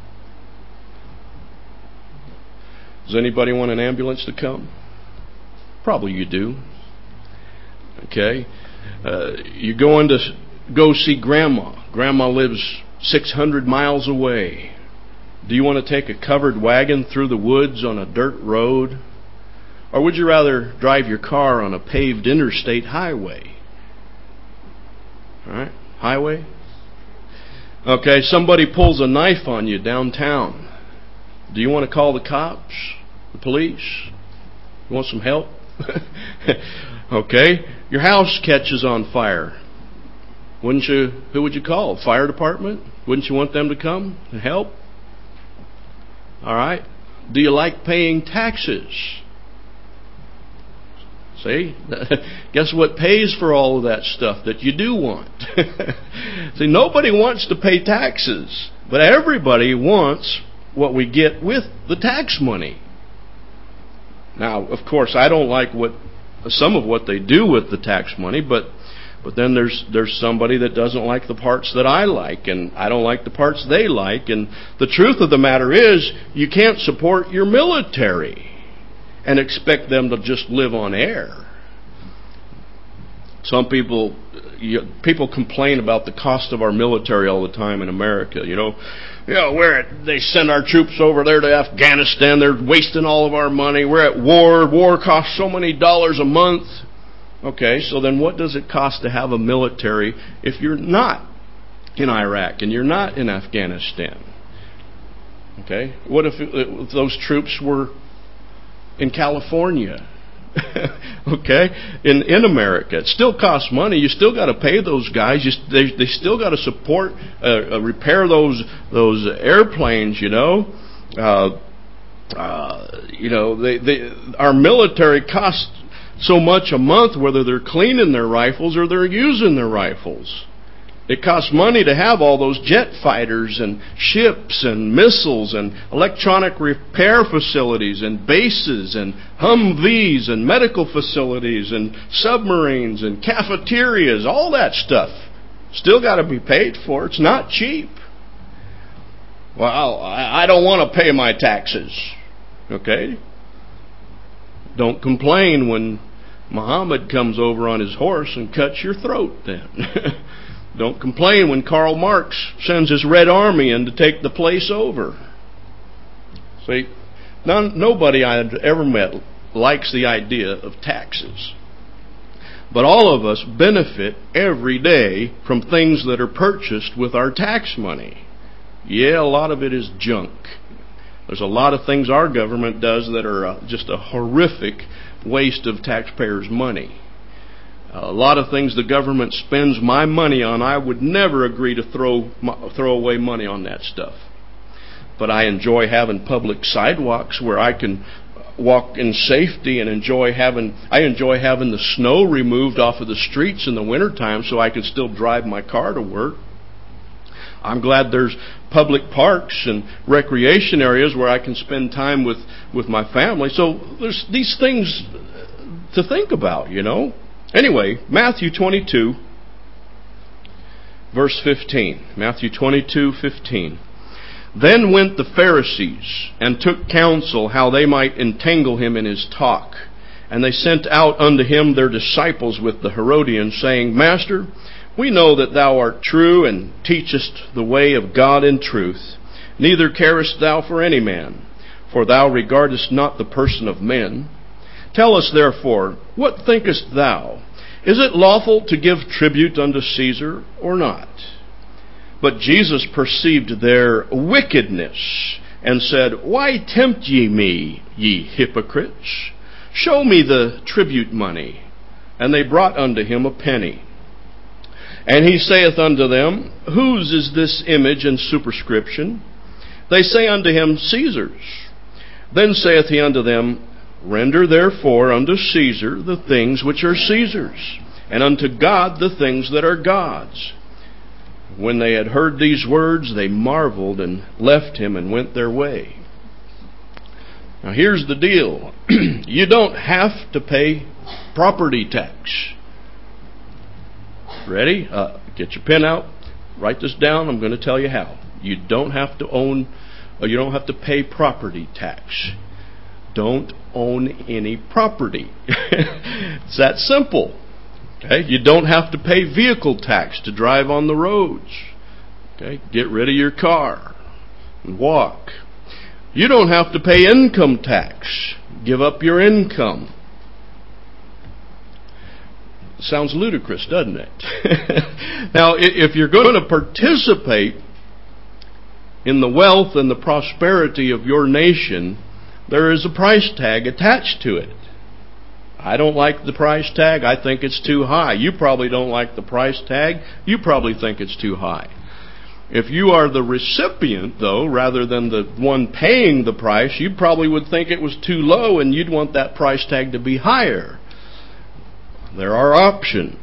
Speaker 1: Does anybody want an ambulance to come? Probably you do. Okay. Uh, you're going to go see Grandma. Grandma lives six hundred miles away. Do you want to take a covered wagon through the woods on a dirt road? Or would you rather drive your car on a paved interstate highway? All right? Highway? Okay, somebody pulls a knife on you downtown. Do you want to call the cops? The police? You want some help? Okay, your house catches on fire. Wouldn't you? Who would you call? Fire department? Wouldn't you want them to come and help? All right. Do you like paying taxes? See? Guess what pays for all of that stuff that you do want? See, nobody wants to pay taxes, but everybody wants what we get with the tax money. Now, of course, I don't like what some of what they do with the tax money, but but then there's there's somebody that doesn't like the parts that I like, and I don't like the parts they like. And the truth of the matter is, you can't support your military and expect them to just live on air. Some people you, people complain about the cost of our military all the time in America. You know, you know, we're at, they send our troops over there to Afghanistan. They're wasting all of our money. We're at war. War costs so many dollars a month. Okay, so then what does it cost to have a military if you're not in Iraq and you're not in Afghanistan? Okay, what if, if those troops were in California? Okay, in in America, it still costs money. You still got to pay those guys. You, they they still got to support, uh, uh, repair those those airplanes. You know, uh, uh, you know, they, they our military costs so much a month, whether they're cleaning their rifles or they're using their rifles. It costs money to have all those jet fighters and ships and missiles and electronic repair facilities and bases and Humvees and medical facilities and submarines and cafeterias, all that stuff. Still got to be paid for. It's not cheap. Well, I don't want to pay my taxes. Okay? Don't complain when Muhammad comes over on his horse and cuts your throat then. Don't complain when Karl Marx sends his Red Army in to take the place over. See, none, nobody I've ever met likes the idea of taxes. But all of us benefit every day from things that are purchased with our tax money. Yeah, a lot of it is junk. There's a lot of things our government does that are just a horrific waste of taxpayers' money. A lot of things the government spends my money on, I would never agree to throw throw away money on that stuff. But I enjoy having public sidewalks where I can walk in safety and enjoy having I enjoy having the snow removed off of the streets in the wintertime so I can still drive my car to work. I'm glad there's public parks and recreation areas where I can spend time with, with my family. So there's these things to think about, you know. Anyway, Matthew twenty-two, verse fifteen. Matthew twenty-two, fifteen. Then went the Pharisees and took counsel how they might entangle him in his talk. And they sent out unto him their disciples with the Herodians, saying, Master, we know that thou art true and teachest the way of God in truth. Neither carest thou for any man, for thou regardest not the person of men. Tell us therefore, what thinkest thou? Is it lawful to give tribute unto Caesar or not? But Jesus perceived their wickedness, and said, Why tempt ye me, ye hypocrites? Show me the tribute money. And they brought unto him a penny. And he saith unto them, Whose is this image and superscription? They say unto him, Caesar's. Then saith he unto them, Render therefore unto Caesar the things which are Caesar's, and unto God the things that are God's. When they had heard these words, they marveled and left him and went their way. Now here's the deal. You don't have to pay property tax. Ready? Uh, get your pen out. Write this down. I'm going to tell you how. You don't have to own, or you don't have to pay property tax. Don't own any property. It's that simple. Okay? You don't have to pay vehicle tax to drive on the roads. Okay? Get rid of your car and walk. You don't have to pay income tax. Give up your income. Sounds ludicrous, doesn't it? Now, if you're going to participate in the wealth and the prosperity of your nation, there is a price tag attached to it. I don't like the price tag. I think it's too high. You probably don't like the price tag. You probably think it's too high. If you are the recipient, though, rather than the one paying the price, you probably would think it was too low and you'd want that price tag to be higher. There are options.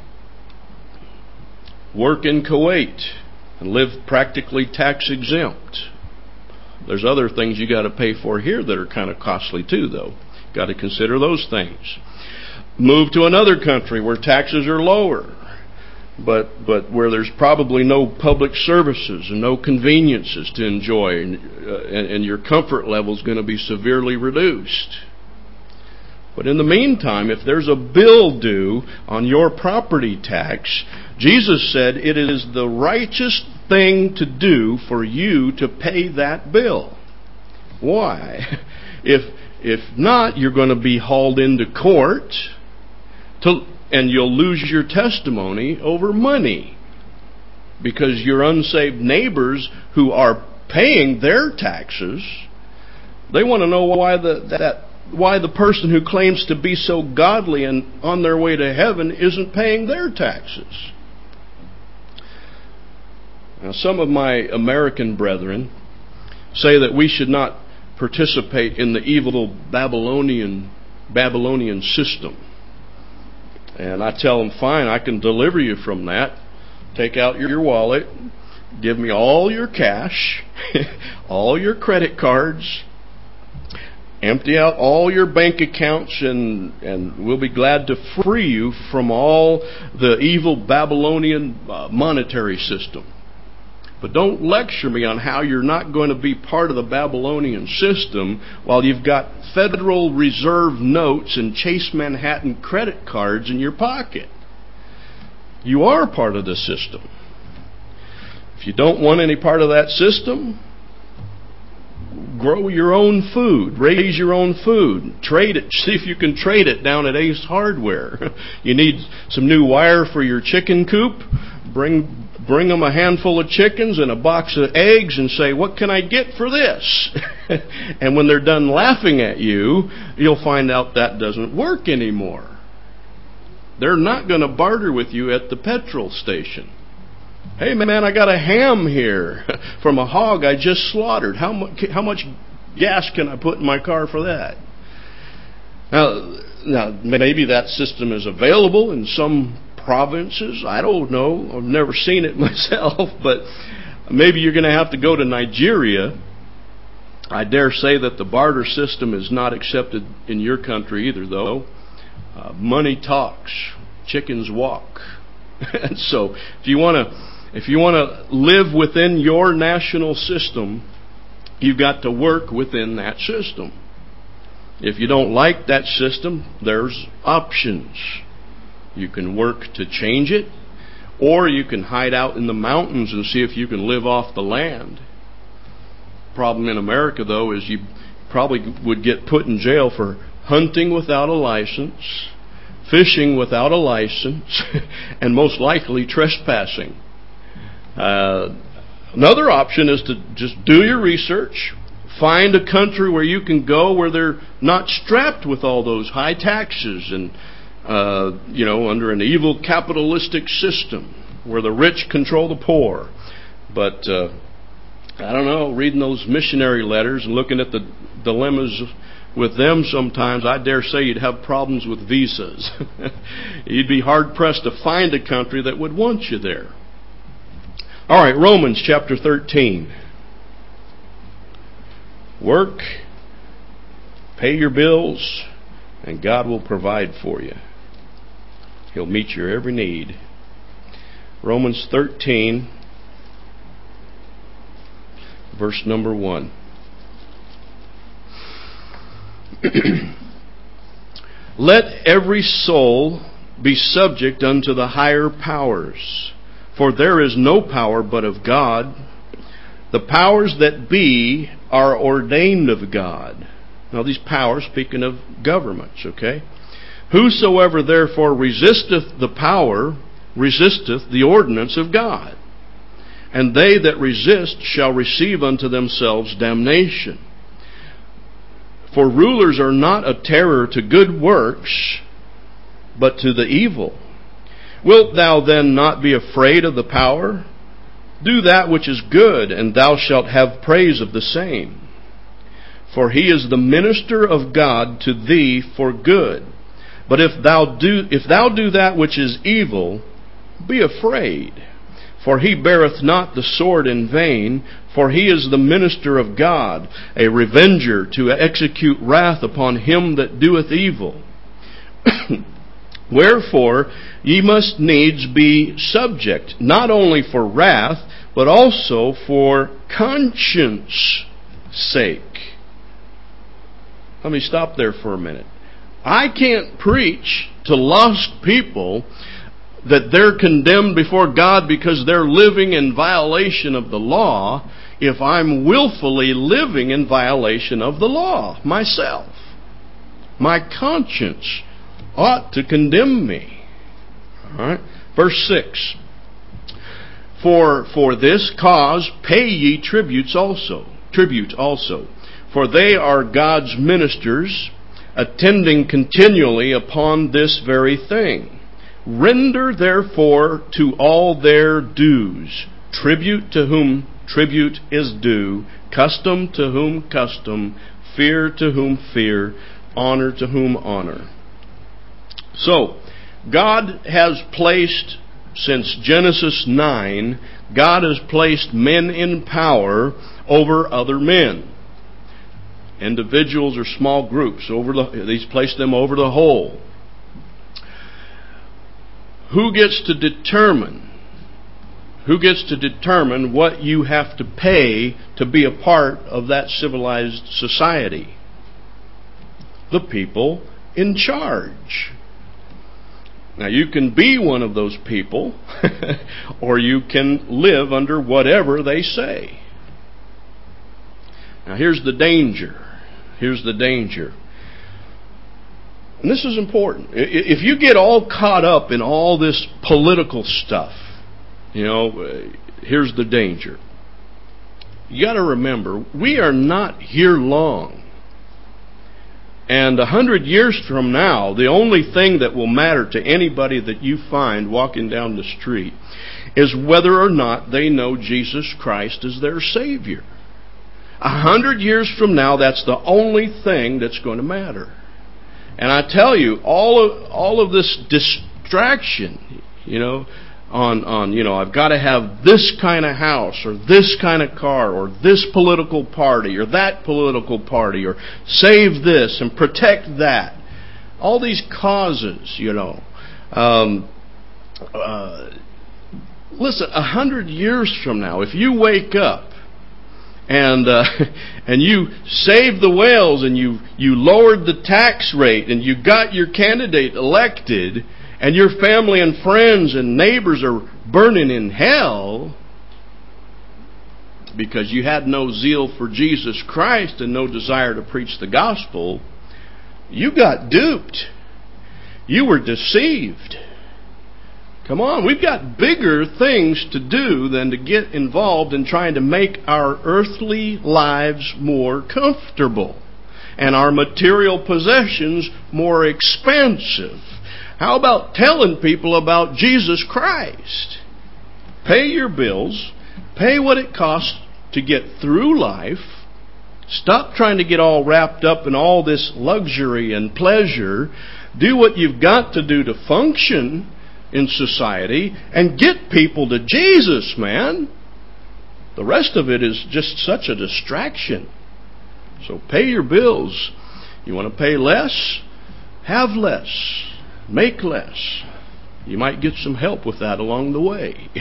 Speaker 1: Work in Kuwait and live practically tax exempt. There's other things you got to pay for here that are kind of costly too, though. Got to consider those things. Move to another country where taxes are lower, but but where there's probably no public services and no conveniences to enjoy, and, uh, and, and your comfort level is going to be severely reduced. But in the meantime, if there's a bill due on your property tax, Jesus said it is the righteous thing to do for you to pay that bill. Why? If if not, you're going to be hauled into court to, and you'll lose your testimony over money, because your unsaved neighbors who are paying their taxes, they want to know why the that why the person who claims to be so godly and on their way to heaven isn't paying their taxes. Now, some of my American brethren say that we should not participate in the evil Babylonian Babylonian system. And I tell them, fine, I can deliver you from that. Take out your wallet, give me all your cash, all your credit cards, empty out all your bank accounts, and, and we'll be glad to free you from all the evil Babylonian uh, monetary system. But don't lecture me on how you're not going to be part of the Babylonian system while you've got Federal Reserve notes and Chase Manhattan credit cards in your pocket. You are part of the system. If you don't want any part of that system, grow your own food. Raise your own food. Trade it. See if you can trade it down at Ace Hardware. You need some new wire for your chicken coop? Bring bring them a handful of chickens and a box of eggs and say, what can I get for this? And when they're done laughing at you, you'll find out that doesn't work anymore. They're not going to barter with you at the petrol station. Hey man, I got a ham here from a hog I just slaughtered. How much, how much gas can I put in my car for that? Now, now, maybe that system is available in some provinces. I don't know. I've never seen it myself, but maybe you're going to have to go to Nigeria. I dare say that the barter system is not accepted in your country either, though. Uh, money talks, chickens walk. And so, if you want to, if you want to live within your national system, you've got to work within that system. If you don't like that system, there's options. You can work to change it, or you can hide out in the mountains and see if you can live off the land. Problem in America, though, is you probably would get put in jail for hunting without a license, fishing without a license, and most likely trespassing. Uh, another option is to just do your research, find a country where you can go where they're not strapped with all those high taxes and Uh, you know, under an evil capitalistic system where the rich control the poor. But uh, I don't know, reading those missionary letters and looking at the dilemmas with them sometimes, I dare say you'd have problems with visas. You'd be hard-pressed to find a country that would want you there. All right, Romans chapter thirteen. Work, pay your bills, and God will provide for you. He'll meet your every need. Romans thirteen, verse number one. Let every soul be subject unto the higher powers, for there is no power but of God. The powers that be are ordained of God. Now these powers, speaking of governments, okay? Whosoever therefore resisteth the power, resisteth the ordinance of God. And they that resist shall receive unto themselves damnation. For rulers are not a terror to good works, but to the evil. Wilt thou then not be afraid of the power? Do that which is good, and thou shalt have praise of the same. For he is the minister of God to thee for good. But if thou do if thou do that which is evil, be afraid. For he beareth not the sword in vain, for he is the minister of God, a revenger to execute wrath upon him that doeth evil. Wherefore ye must needs be subject, not only for wrath, but also for conscience sake. Let me stop there for a minute. I can't preach to lost people that they're condemned before God because they're living in violation of the law if I'm willfully living in violation of the law myself. My conscience ought to condemn me. All right? Verse six. For for this cause pay ye tributes also, tribute also, for they are God's ministers, attending continually upon this very thing. Render therefore to all their dues, tribute to whom tribute is due, custom to whom custom, fear to whom fear, honor to whom honor. So, God has placed, since Genesis nine, God has placed men in power over other men. Individuals or small groups, over the, He's placed them over the whole. Who gets to determine? Who gets to determine what you have to pay to be a part of that civilized society? The people in charge. Now, you can be one of those people, or you can live under whatever they say. Now, here's the danger. Here's the danger. And this is important. If you get all caught up in all this political stuff, you know, here's the danger. You got to remember, we are not here long. And a hundred years from now, the only thing that will matter to anybody that you find walking down the street is whether or not they know Jesus Christ as their Savior. A hundred years from now, that's the only thing that's going to matter. And I tell you, all of all of this distraction, you know, on on you know, I've got to have this kind of house or this kind of car or this political party or that political party or save this and protect that. All these causes, you know. Um, uh, listen, a hundred years from now, if you wake up and uh, and you saved the whales and you you lowered the tax rate and you got your candidate elected, and your family and friends and neighbors are burning in hell because you had no zeal for Jesus Christ and no desire to preach the gospel, you got duped. You were deceived. Come on, we've got bigger things to do than to get involved in trying to make our earthly lives more comfortable and our material possessions more expensive. How about telling people about Jesus Christ? Pay your bills. Pay what it costs to get through life. Stop trying to get all wrapped up in all this luxury and pleasure. Do what you've got to do to function in society and get people to Jesus, man. The rest of it is just such a distraction. So pay your bills. You want to pay less? Have less. Make less. You might get some help with that along the way.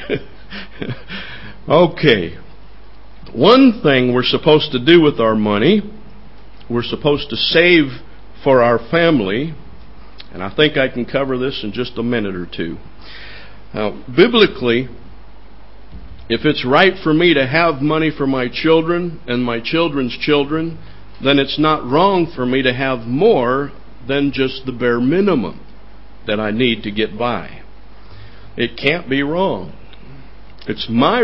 Speaker 1: Okay. One thing we're supposed to do with our money, we're supposed to save for our family. And I think I can cover this in just a minute or two. Now, biblically, if it's right for me to have money for my children and my children's children, then it's not wrong for me to have more than just the bare minimum that I need to get by. It can't be wrong. It's my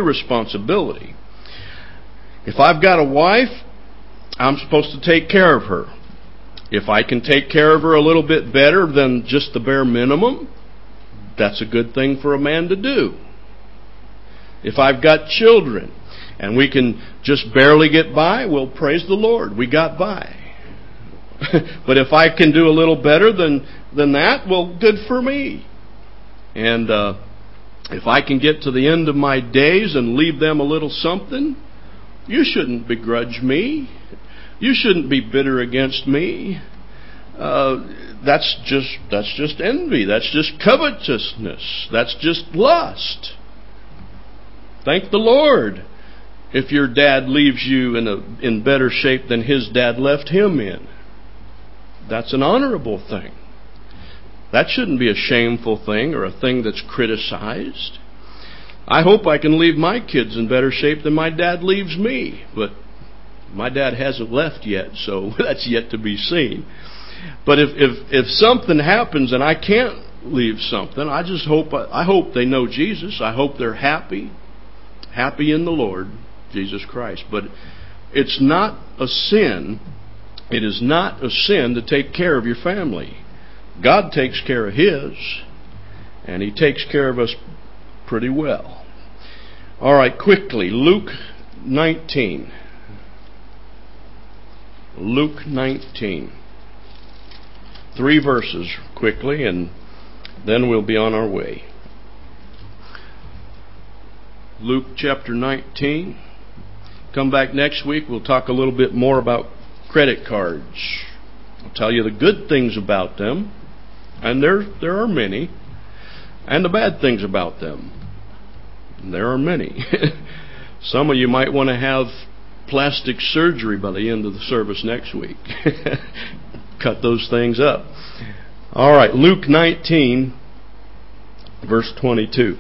Speaker 1: responsibility. If I've got a wife, I'm supposed to take care of her. If I can take care of her a little bit better than just the bare minimum, that's a good thing for a man to do. If I've got children and we can just barely get by, well, praise the Lord, we got by. But if I can do a little better than, than that, well, good for me. And uh, if I can get to the end of my days and leave them a little something, you shouldn't begrudge me. You shouldn't be bitter against me. Uh, that's just that's just envy. That's just covetousness. That's just lust. Thank the Lord if your dad leaves you in a in better shape than his dad left him in. That's an honorable thing. That shouldn't be a shameful thing or a thing that's criticized. I hope I can leave my kids in better shape than my dad leaves me, but my dad hasn't left yet, so that's yet to be seen. But if if if something happens and I can't leave something, I just hope I hope they know Jesus. I hope they're happy, happy in the Lord Jesus Christ. But it's not a sin. It is not a sin to take care of your family. God takes care of His, and He takes care of us pretty well. All right, quickly, Luke nineteen. Luke nineteen. Three verses quickly, and then we'll be on our way. Luke chapter nineteen. Come back next week. We'll talk a little bit more about credit cards. I'll tell you the good things about them, and there there are many, and the bad things about them. There are many. Some of you might want to have plastic surgery by the end of the service next week. Cut those things up. All right, Luke nineteen, verse twenty-two.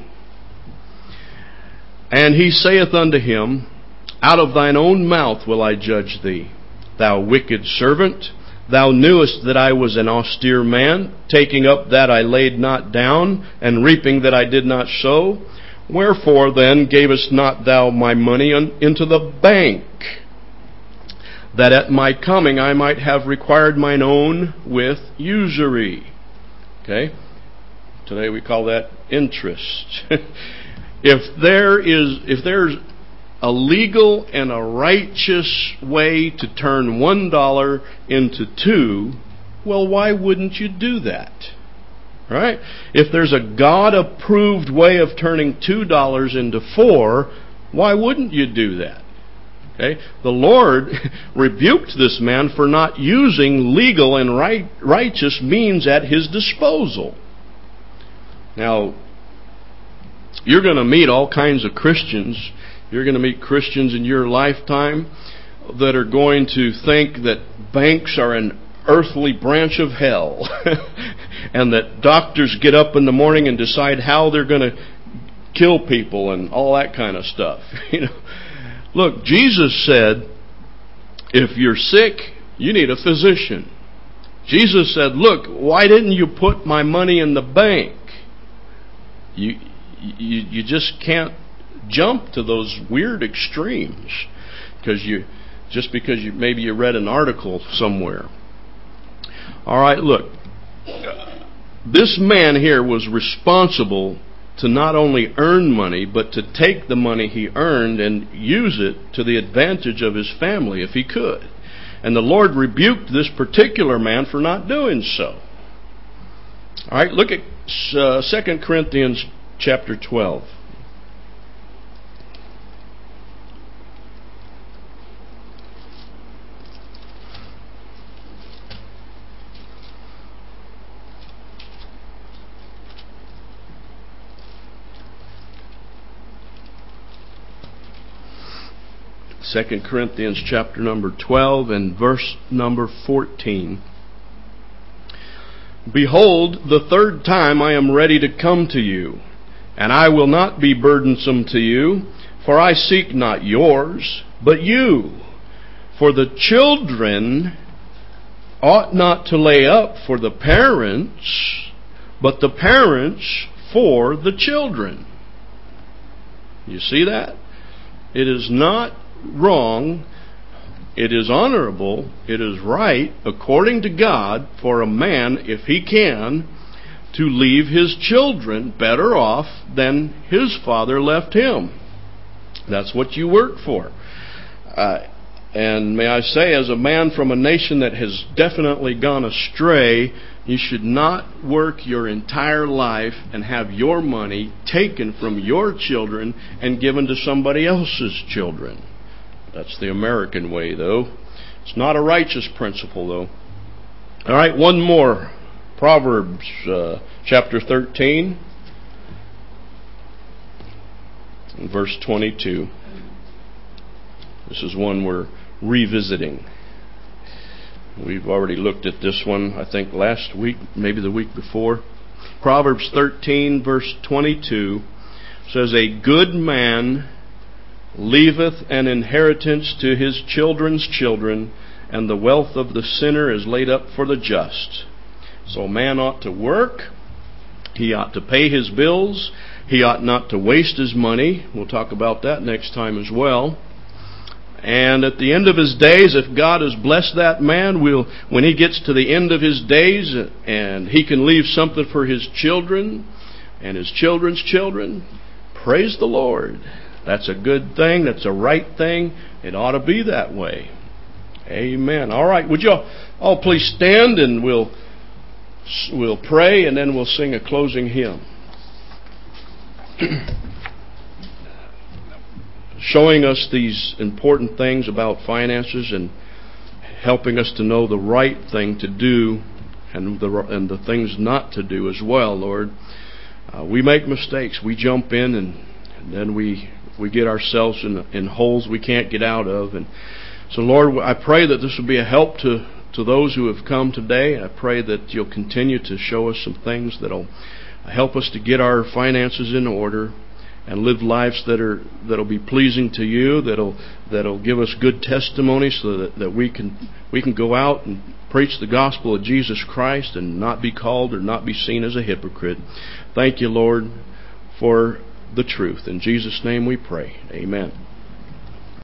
Speaker 1: And he saith unto him, Out of thine own mouth will I judge thee, thou wicked servant. Thou knewest that I was an austere man, taking up that I laid not down, and reaping that I did not sow. Wherefore then gavest not thou my money into the bank, that at my coming I might have required mine own with usury? Okay? Today we call that interest. If there is, if there's a legal and a righteous way to turn one dollar into two, well, why wouldn't you do that? Right? If there's a God-approved way of turning two dollars into four, why wouldn't you do that? Okay? The Lord rebuked this man for not using legal and right, righteous means at His disposal. Now, you're going to meet all kinds of Christians. You're going to meet Christians in your lifetime that are going to think that banks are an earthly branch of hell and that doctors get up in the morning and decide how they're going to kill people and all that kind of stuff. You know, look, Jesus said, if you're sick, you need a physician. Jesus said, look, why didn't you put my money in the bank? You you, you just can't jump to those weird extremes because you just because you maybe you read an article somewhere. All right, look, this man here was responsible to not only earn money, but to take the money he earned and use it to the advantage of his family if he could. And the Lord rebuked this particular man for not doing so. All right, look at uh, Second Corinthians chapter twelve. Second Corinthians chapter number twelve and verse number fourteen. Behold, the third time I am ready to come to you, and I will not be burdensome to you, for I seek not yours, but you. For the children ought not to lay up for the parents, but the parents for the children. You see that? It is not wrong it is honorable, it is right, according to God, for a man, if he can, to leave his children better off than his father left him. That's what you work for. Uh, and may I say, as a man from a nation that has definitely gone astray, you should not work your entire life and have your money taken from your children and given to somebody else's children. That's the American way, though. It's not a righteous principle, though. All right, one more. Proverbs uh, chapter thirteen, verse twenty-two. This is one we're revisiting. We've already looked at this one, I think, last week, maybe the week before. Proverbs thirteen, verse twenty-two says, "A good man leaveth an inheritance to his children's children, and the wealth of the sinner is laid up for the just." So a man ought to work. He ought to pay his bills. He ought not to waste his money. We'll talk about that next time as well. And at the end of his days, if God has blessed that man, we'll, when he gets to the end of his days and he can leave something for his children and his children's children, praise the Lord. That's a good thing. That's a right thing. It ought to be that way. Amen. All right. Would you all, all please stand, and we'll we'll pray, and then we'll sing a closing hymn. Showing us these important things about finances and helping us to know the right thing to do and the and the things not to do as well, Lord. Uh, we make mistakes. We jump in, and, and then we we get ourselves in in holes we can't get out of. And so, Lord, I pray that this will be a help to, to those who have come today. I pray that you'll continue to show us some things that'll help us to get our finances in order and live lives that are that'll be pleasing to you, that'll that'll give us good testimony, so that, that we can we can go out and preach the gospel of Jesus Christ and not be called or not be seen as a hypocrite. Thank you, Lord, for the truth. In Jesus' name we pray. Amen.